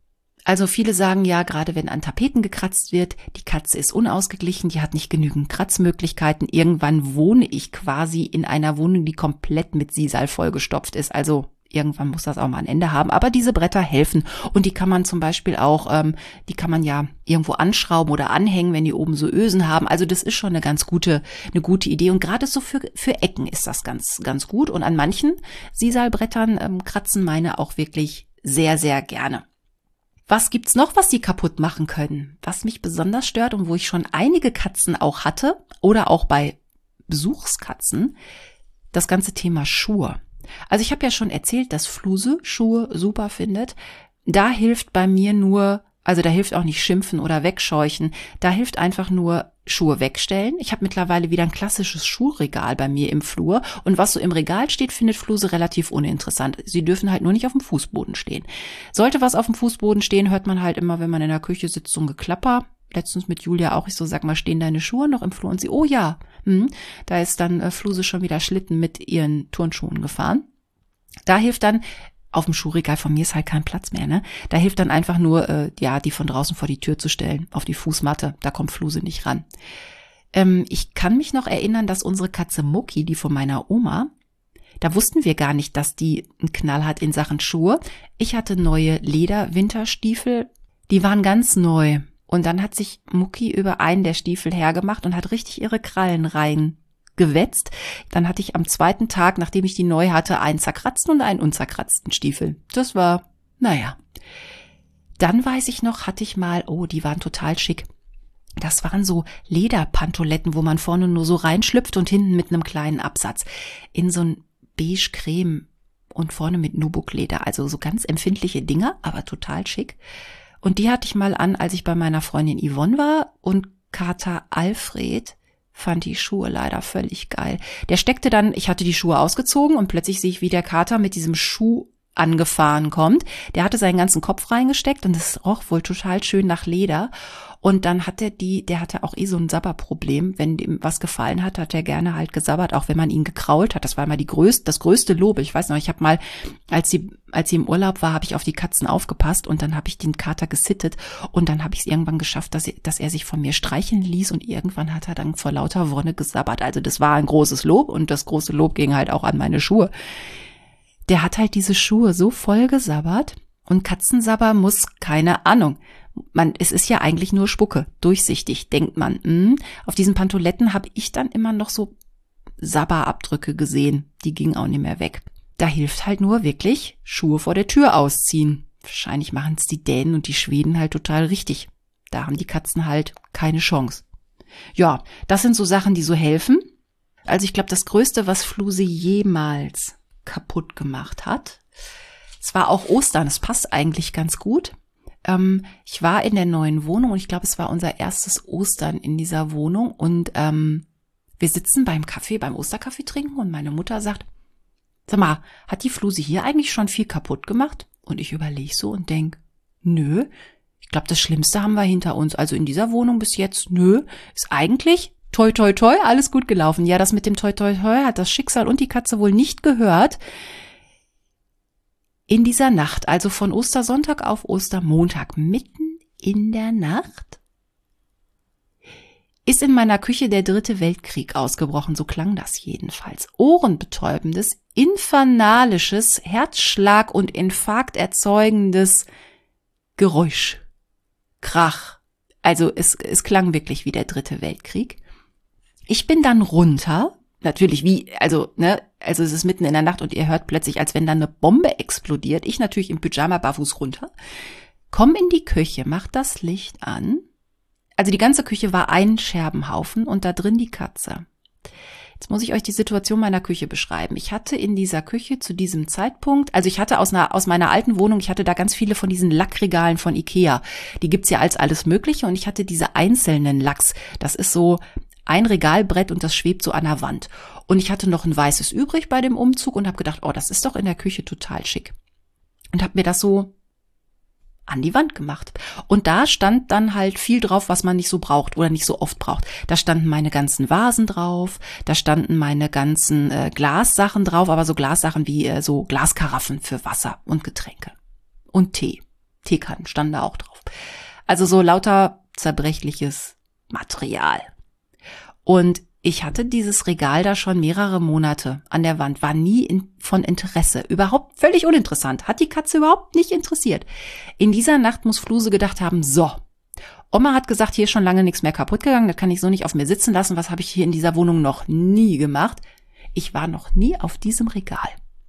[SPEAKER 1] Also viele sagen ja, gerade wenn an Tapeten gekratzt wird, die Katze ist unausgeglichen, die hat nicht genügend Kratzmöglichkeiten. Irgendwann wohne ich quasi in einer Wohnung, die komplett mit Sisal vollgestopft ist. Also irgendwann muss das auch mal ein Ende haben. Aber diese Bretter helfen und die kann man zum Beispiel auch, ähm, die kann man ja irgendwo anschrauben oder anhängen, wenn die oben so Ösen haben. Also das ist schon eine ganz gute, eine gute Idee. Und gerade so für, für Ecken ist das ganz, ganz gut. Und an manchen Sisal-Brettern ähm, kratzen meine auch wirklich sehr, sehr gerne. Was gibt's noch, was die kaputt machen können? Was mich besonders stört und wo ich schon einige Katzen auch hatte oder auch bei Besuchskatzen, das ganze Thema Schuhe. Also ich habe ja schon erzählt, dass Fluse Schuhe super findet. Da hilft bei mir nur, also da hilft auch nicht schimpfen oder wegscheuchen, da hilft einfach nur Schuhe wegstellen. Ich habe mittlerweile wieder ein klassisches Schuhregal bei mir im Flur und was so im Regal steht, findet Fluse relativ uninteressant. Sie dürfen halt nur nicht auf dem Fußboden stehen. Sollte was auf dem Fußboden stehen, hört man halt immer, wenn man in der Küche sitzt, so ein Geklapper. Letztens mit Julia auch, ich so, sag mal, stehen deine Schuhe noch im Flur? Und sie, oh ja, hm, da ist dann äh, Fluse schon wieder Schlitten mit ihren Turnschuhen gefahren. Da hilft dann, auf dem Schuhregal von mir ist halt kein Platz mehr, ne? Da hilft dann einfach nur, äh, ja, die von draußen vor die Tür zu stellen, auf die Fußmatte, da kommt Fluse nicht ran. Ähm, ich kann mich noch erinnern, dass unsere Katze Mucki, die von meiner Oma, da wussten wir gar nicht, dass die einen Knall hat in Sachen Schuhe. Ich hatte neue Leder-Winterstiefel, die waren ganz neu. Und dann hat sich Mucki über einen der Stiefel hergemacht und hat richtig ihre Krallen reingewetzt. Dann hatte ich am zweiten Tag, nachdem ich die neu hatte, einen zerkratzten und einen unzerkratzten Stiefel. Das war, naja. Dann weiß ich noch, hatte ich mal, oh, die waren total schick. Das waren so Lederpantoletten, wo man vorne nur so reinschlüpft und hinten mit einem kleinen Absatz. In so ein beige-creme und vorne mit Nubuck-Leder. Also so ganz empfindliche Dinger, aber total schick. Und die hatte ich mal an, als ich bei meiner Freundin Yvonne war und Kater Alfred fand die Schuhe leider völlig geil. Der steckte dann, ich hatte die Schuhe ausgezogen und plötzlich sehe ich, wie der Kater mit diesem Schuh angefahren kommt. Der hatte seinen ganzen Kopf reingesteckt und das roch wohl total schön nach Leder. Und dann hat er die, der hatte auch eh so ein Sabberproblem. Wenn dem was gefallen hat, hat er gerne halt gesabbert, auch wenn man ihn gekrault hat. Das war immer die größte, das größte Lob. Ich weiß noch, ich habe mal, als sie, als sie im Urlaub war, habe ich auf die Katzen aufgepasst und dann habe ich den Kater gesittet und dann habe ich es irgendwann geschafft, dass er, dass er sich von mir streicheln ließ und irgendwann hat er dann vor lauter Wonne gesabbert. Also das war ein großes Lob und das große Lob ging halt auch an meine Schuhe. Der hat halt diese Schuhe so voll gesabbert und Katzensabber muss, keine Ahnung, man, es ist ja eigentlich nur Spucke, durchsichtig, denkt man. Mh. Auf diesen Pantoletten habe ich dann immer noch so Sabberabdrücke gesehen, die gingen auch nicht mehr weg. Da hilft halt nur wirklich Schuhe vor der Tür ausziehen. Wahrscheinlich machen es die Dänen und die Schweden halt total richtig. Da haben die Katzen halt keine Chance. Ja, das sind so Sachen, die so helfen. Also ich glaube, das Größte, was Fluse jemals kaputt gemacht hat, es war auch Ostern, es passt eigentlich ganz gut. Ähm, ich war in der neuen Wohnung und ich glaube, es war unser erstes Ostern in dieser Wohnung und ähm, wir sitzen beim Kaffee, beim Osterkaffee trinken und meine Mutter sagt, sag mal, hat die Fluse hier eigentlich schon viel kaputt gemacht? Und ich überlege so und denk, nö, ich glaube, das Schlimmste haben wir hinter uns. Also in dieser Wohnung bis jetzt, nö, ist eigentlich toi toi toi, alles gut gelaufen. Ja, das mit dem toi toi toi hat das Schicksal und die Katze wohl nicht gehört. In dieser Nacht, also von Ostersonntag auf Ostermontag, mitten in der Nacht, ist in meiner Küche der dritte Weltkrieg ausgebrochen, so klang das jedenfalls. Ohrenbetäubendes, infernalisches, Herzschlag- und Infarkt erzeugendes Geräusch. Krach. Also es, es klang wirklich wie der dritte Weltkrieg. Ich bin dann runter. Natürlich wie, also, ne, also es ist mitten in der Nacht und ihr hört plötzlich, als wenn da eine Bombe explodiert. Ich natürlich im Pyjama barfuß runter. Komm in die Küche, mach das Licht an. Also die ganze Küche war ein Scherbenhaufen und da drin die Katze. Jetzt muss ich euch die Situation meiner Küche beschreiben. Ich hatte in dieser Küche zu diesem Zeitpunkt, also ich hatte aus einer, aus meiner alten Wohnung, ich hatte da ganz viele von diesen Lackregalen von Ikea. Die gibt's ja als alles Mögliche und ich hatte diese einzelnen Lacks. Das ist so ein Regalbrett und das schwebt so an der Wand. Und ich hatte noch ein weißes übrig bei dem Umzug und habe gedacht, oh, das ist doch in der Küche total schick. Und habe mir das so an die Wand gemacht. Und da stand dann halt viel drauf, was man nicht so braucht oder nicht so oft braucht. Da standen meine ganzen Vasen drauf, da standen meine ganzen äh, Glassachen drauf, aber so Glassachen wie äh, so Glaskaraffen für Wasser und Getränke und Tee. Teekannen standen da auch drauf. Also so lauter zerbrechliches Material. Und ich hatte dieses Regal da schon mehrere Monate an der Wand, war nie in, von Interesse, überhaupt völlig uninteressant, hat die Katze überhaupt nicht interessiert. In dieser Nacht muss Fluse gedacht haben, so, Oma hat gesagt, hier ist schon lange nichts mehr kaputt gegangen, das kann ich so nicht auf mir sitzen lassen, was habe ich hier in dieser Wohnung noch nie gemacht? Ich war noch nie auf diesem Regal.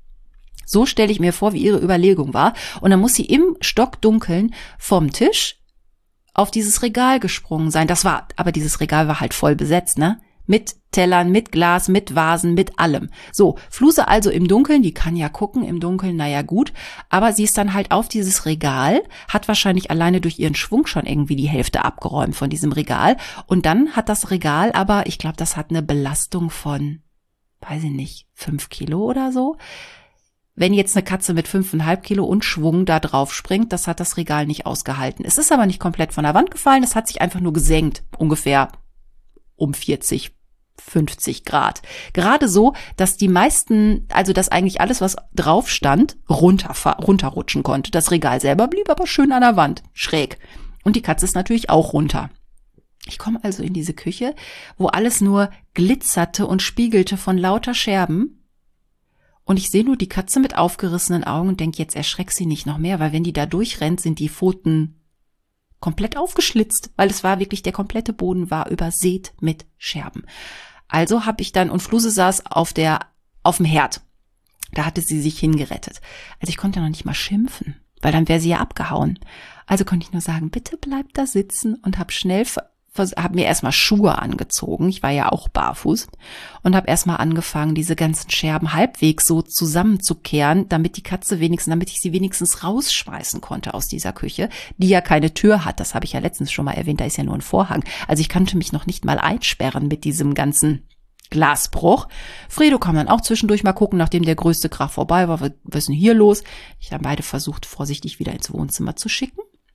[SPEAKER 1] So stelle ich mir vor, wie ihre Überlegung war. Und dann muss sie im Stockdunkeln vom Tisch auf dieses Regal gesprungen sein. Das war, aber dieses Regal war halt voll besetzt, ne? Mit Tellern, mit Glas, mit Vasen, mit allem. So, Fluse also im Dunkeln, die kann ja gucken im Dunkeln, naja gut, aber sie ist dann halt auf dieses Regal, hat wahrscheinlich alleine durch ihren Schwung schon irgendwie die Hälfte abgeräumt von diesem Regal und dann hat das Regal aber, ich glaube, das hat eine Belastung von, weiß ich nicht, fünf Kilo oder so. Wenn jetzt eine Katze mit fünfeinhalb Kilo und Schwung da drauf springt, das hat das Regal nicht ausgehalten. Es ist aber nicht komplett von der Wand gefallen, es hat sich einfach nur gesenkt, ungefähr um vierzig, fünfzig Grad. Gerade so, dass die meisten, also dass eigentlich alles, was drauf stand, runter, runterrutschen konnte. Das Regal selber blieb aber schön an der Wand, schräg. Und die Katze ist natürlich auch runter. Ich komme also in diese Küche, wo alles nur glitzerte und spiegelte von lauter Scherben. Und ich sehe nur die Katze mit aufgerissenen Augen und denke, jetzt erschreck sie nicht noch mehr, weil wenn die da durchrennt, sind die Pfoten komplett aufgeschlitzt, weil es war wirklich, der komplette Boden war übersät mit Scherben. Also habe ich dann, und Fluse saß auf der, auf dem Herd. Da hatte sie sich hingerettet. Also ich konnte noch nicht mal schimpfen, weil dann wäre sie ja abgehauen. Also konnte ich nur sagen, bitte bleib da sitzen und habe schnell, habe mir erstmal Schuhe angezogen. Ich war ja auch barfuß und habe erstmal angefangen, diese ganzen Scherben halbwegs so zusammenzukehren, damit die Katze wenigstens, damit ich sie wenigstens rausschmeißen konnte aus dieser Küche, die ja keine Tür hat. Das habe ich ja letztens schon mal erwähnt, da ist ja nur ein Vorhang. Also ich konnte mich noch nicht mal einsperren mit diesem ganzen Glasbruch. Fredo kam dann auch zwischendurch mal gucken, nachdem der größte Krach vorbei war, was ist denn hier los? Ich habe beide versucht, vorsichtig wieder ins Wohnzimmer zu schicken.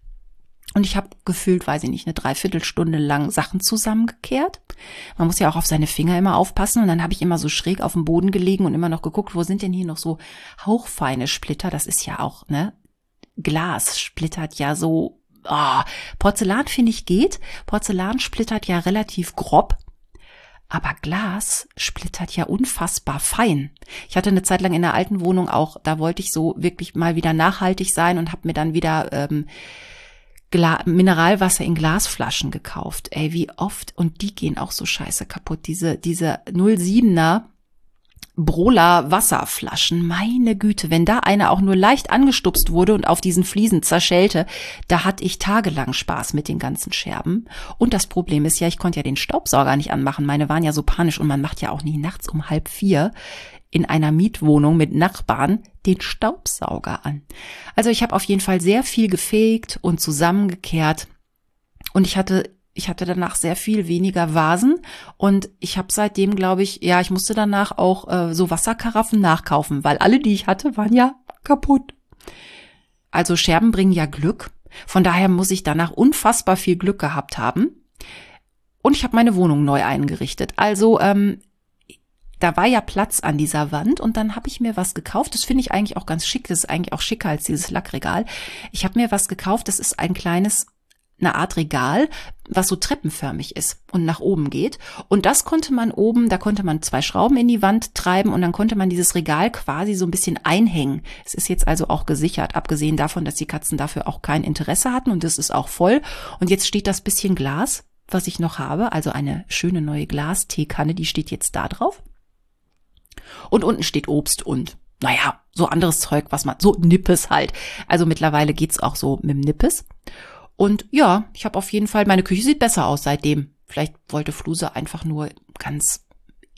[SPEAKER 1] Und ich habe gefühlt, weiß ich nicht, eine Dreiviertelstunde lang Sachen zusammengekehrt. Man muss ja auch auf seine Finger immer aufpassen. Und dann habe ich immer so schräg auf dem Boden gelegen und immer noch geguckt, wo sind denn hier noch so hauchfeine Splitter? Das ist ja auch, ne? Glas splittert ja so. Oh, Porzellan finde ich geht. Porzellan splittert ja relativ grob. Aber Glas splittert ja unfassbar fein. Ich hatte eine Zeit lang in der alten Wohnung auch, da wollte ich so wirklich mal wieder nachhaltig sein und habe mir dann wieder ähm, Gla- Mineralwasser in Glasflaschen gekauft. Ey, wie oft, und die gehen auch so scheiße kaputt. Diese diese null siebener Brola Wasserflaschen, meine Güte, wenn da eine auch nur leicht angestupst wurde und auf diesen Fliesen zerschellte, da hatte ich tagelang Spaß mit den ganzen Scherben. Und das Problem ist ja, ich konnte ja den Staubsauger nicht anmachen. Meine waren ja so panisch und man macht ja auch nie nachts um halb vier in einer Mietwohnung mit Nachbarn den Staubsauger an. Also ich habe auf jeden Fall sehr viel gefegt und zusammengekehrt und ich hatte ich hatte danach sehr viel weniger Vasen und ich habe seitdem, glaube ich, ja, ich musste danach auch äh, so Wasserkaraffen nachkaufen, weil alle, die ich hatte, waren ja kaputt. Also Scherben bringen ja Glück, von daher muss ich danach unfassbar viel Glück gehabt haben und ich habe meine Wohnung neu eingerichtet. Also ähm, da war ja Platz an dieser Wand und dann habe ich mir was gekauft. Das finde ich eigentlich auch ganz schick. Das ist eigentlich auch schicker als dieses Lackregal. Ich habe mir was gekauft. Das ist ein kleines, eine Art Regal, was so treppenförmig ist und nach oben geht. Und das konnte man oben, da konnte man zwei Schrauben in die Wand treiben und dann konnte man dieses Regal quasi so ein bisschen einhängen. Es ist jetzt also auch gesichert, abgesehen davon, dass die Katzen dafür auch kein Interesse hatten und es ist auch voll. Und jetzt steht das bisschen Glas, was ich noch habe, also eine schöne neue Glas-Teekanne, die steht jetzt da drauf. Und unten steht Obst und, naja, so anderes Zeug, was man, so Nippes halt. Also mittlerweile geht's auch so mit dem Nippes. Und ja, ich habe auf jeden Fall, meine Küche sieht besser aus seitdem. Vielleicht wollte Fluse einfach nur ganz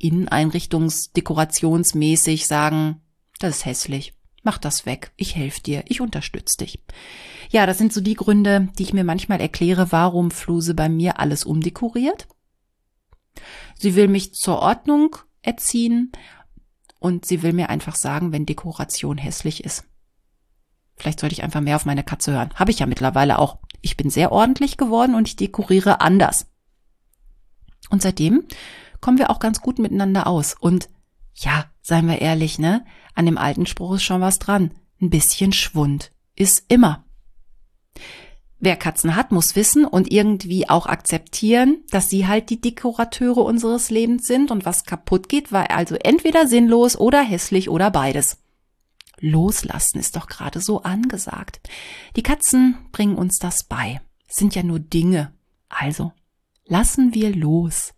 [SPEAKER 1] inneneinrichtungsdekorationsmäßig sagen, das ist hässlich, mach das weg, ich helfe dir, ich unterstütze dich. Ja, das sind so die Gründe, die ich mir manchmal erkläre, warum Fluse bei mir alles umdekoriert. Sie will mich zur Ordnung erziehen und sie will mir einfach sagen, wenn Dekoration hässlich ist. Vielleicht sollte ich einfach mehr auf meine Katze hören. Habe ich ja mittlerweile auch. Ich bin sehr ordentlich geworden und ich dekoriere anders. Und seitdem kommen wir auch ganz gut miteinander aus. Und ja, seien wir ehrlich, ne? An dem alten Spruch ist schon was dran. Ein bisschen Schwund ist immer. Wer Katzen hat, muss wissen und irgendwie auch akzeptieren, dass sie halt die Dekorateure unseres Lebens sind und was kaputt geht, war also entweder sinnlos oder hässlich oder beides. Loslassen ist doch gerade so angesagt. Die Katzen bringen uns das bei. Es sind ja nur Dinge. Also, lassen wir los.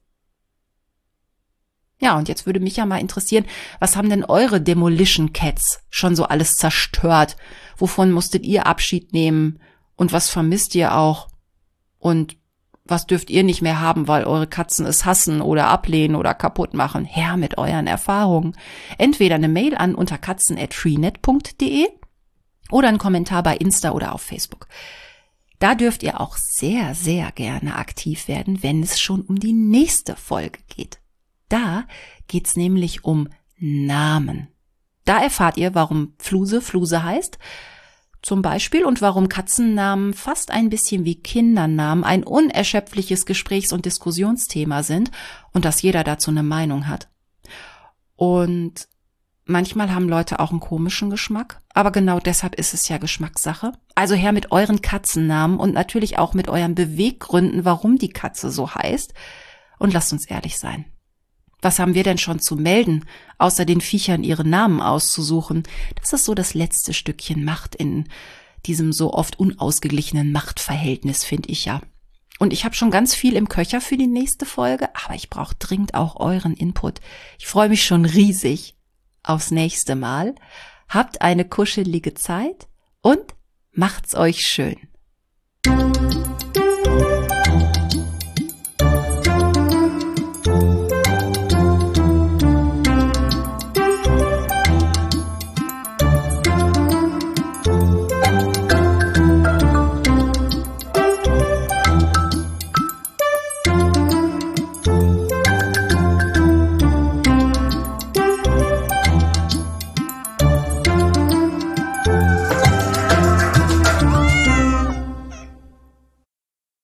[SPEAKER 1] Ja, und jetzt würde mich ja mal interessieren, was haben denn eure Demolition Cats schon so alles zerstört? Wovon musstet ihr Abschied nehmen? Und was vermisst ihr auch? Und was dürft ihr nicht mehr haben, weil eure Katzen es hassen oder ablehnen oder kaputt machen? Her mit euren Erfahrungen. Entweder eine Mail an unter katzen at freenet punkt de oder einen Kommentar bei Insta oder auf Facebook. Da dürft ihr auch sehr, sehr gerne aktiv werden, wenn es schon um die nächste Folge geht. Da geht's nämlich um Namen. Da erfahrt ihr, warum Fluse Fluse heißt, zum Beispiel, und warum Katzennamen fast ein bisschen wie Kindernamen ein unerschöpfliches Gesprächs- und Diskussionsthema sind und dass jeder dazu eine Meinung hat. Und manchmal haben Leute auch einen komischen Geschmack, aber genau deshalb ist es ja Geschmackssache. Also her mit euren Katzennamen und natürlich auch mit euren Beweggründen, warum die Katze so heißt. Und lasst uns ehrlich sein. Was haben wir denn schon zu melden, außer den Viechern ihre Namen auszusuchen? Das ist so das letzte Stückchen Macht in diesem so oft unausgeglichenen Machtverhältnis, finde ich ja. Und ich habe schon ganz viel im Köcher für die nächste Folge, aber ich brauche dringend auch euren Input. Ich freue mich schon riesig aufs nächste Mal. Habt eine kuschelige Zeit und macht's euch schön.